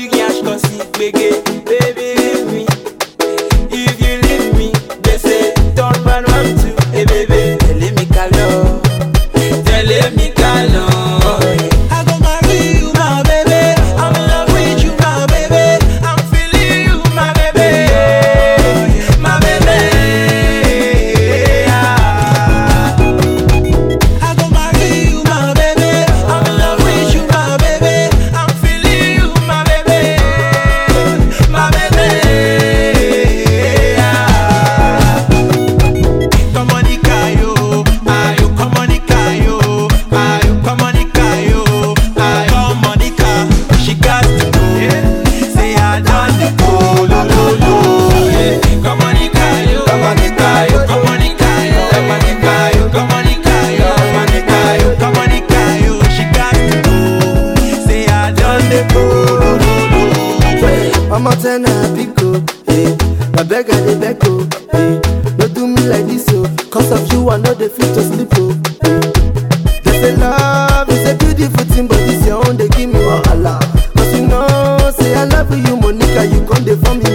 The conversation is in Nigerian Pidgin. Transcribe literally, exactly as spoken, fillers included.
big yash cause it biggie. Baby, leave me. If you leave me, they say turn man round to. Hey baby, tell me calo, tell me calo. I go marry you, my baby. I'm in love with you, my baby. I'm feeling you, my baby, my baby. Yeah. I go marry you, my baby. I'm in love with you, my baby. I'm feeling you, my baby, my baby. Yeah. Come on, Ikayo, ayo, come on, Ikayo, ayo, come on, Ikayo, ayo, come on, Ika. She got to go. Say I done the go, lo lo lo. Yeah. Come on, Ikayo, come on, Ikayo, come on, Ikayo, come on, Ikayo, come on, Ikayo, come on, Ikayo, come on, Ikayo. She got to go. Say I done the go, lo lo lo. I'm out and happy go, hey. I beg I dey beg oh, hey. No do me like this oh, cause of you I know they fit to sleep oh, hey. They say love is a beautiful thing, but this your own they give me wahala. Cause you know, say I love you Monica, you come dey for me